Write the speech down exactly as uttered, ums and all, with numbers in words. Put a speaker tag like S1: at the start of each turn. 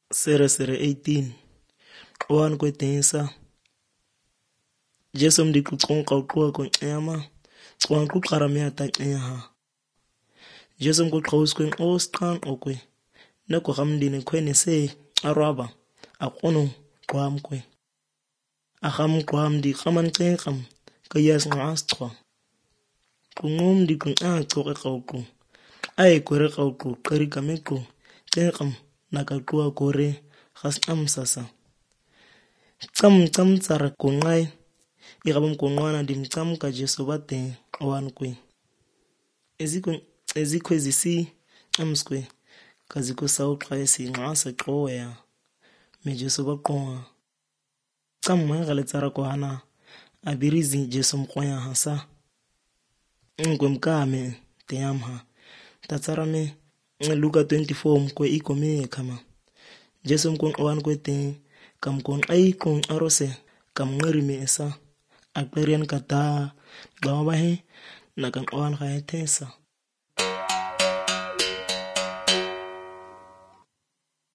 S1: Sere sere eighteen. Owan kwedensa. Jesu mdi kuchonka ukua kwenyama. Chwan kukaramia tanyaha. Jesu mkukaus kwen oskan okwe. Neko hamdine kwen se araba. Akono kwam kwe. Aham kwam di kaman tenkam. Kayas ngastwa. Kungum di kwen aktoke kauku. Ay kwere kauku karikameko. Tenkam nakakua kore. Khas amsasa. Tsam tsam tsara kungay. Ikabam kungwana dim tsam ka Jesu bate owan kwe. Ezikwe ezikwe zisi amskwe. Kaziko sautra esi ngasa kowe ya. Me Jesu bakonga. Tsam mwengale tsara kohana. Abirizi Jesu mkwaya hasa. Ngwe mkame teyamha. Tatsara me Luka twenty-four mkwe iko me kama. Jesu mkwen owan kwe te. Kam kon ay kon arose. Kam ngari me esa. Akperian kata. Gawabahe. Nakan owan kaya tesa.